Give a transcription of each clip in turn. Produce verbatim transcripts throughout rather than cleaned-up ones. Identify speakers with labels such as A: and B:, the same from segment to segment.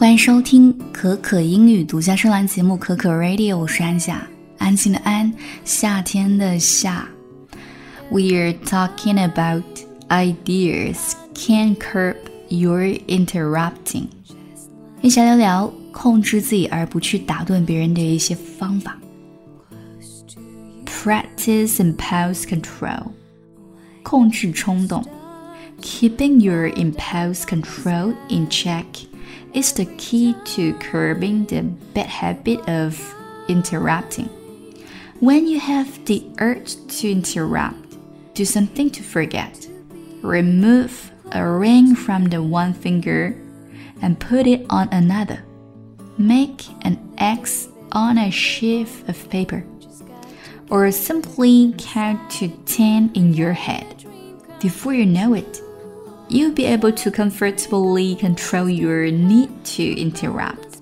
A: 欢迎收听可可英语独家声兰节目可可 Radio， 我是安夏，安静的安，夏天的夏。We're talking about ideas can curb your interrupting。一起来聊聊控制自己而不去打断别人的一些方法。Practice impulse control， 控制冲动。Keeping your impulse control in check is the key to curbing the bad habit of interrupting. When you have the urge to interrupt, do something to forget. Remove a ring from the one finger and put it on another. Make an X on a sheet of paper. Or simply count to ten in your head. Before you know it, you'll be able to comfortably control your need to interrupt.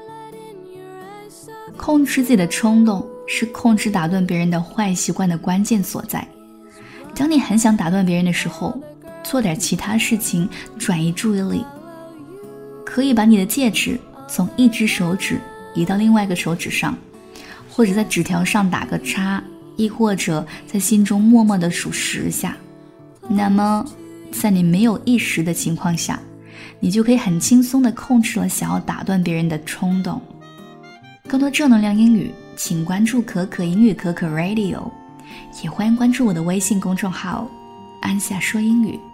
A: 控制自己的冲动是控制打断别人的坏习惯的关键所在。当你很想打断别人的时候，做点其他事情转移注意力。可以把你的戒指从一只手指移到另外一个手指上，或者在纸条上打个叉，亦或者在心中默默地数十下。那么在你没有意识的情况下，你就可以很轻松地控制了想要打断别人的冲动。更多正能量英语，请关注可可英语可可 Radio， 也欢迎关注我的微信公众号安夏说英语。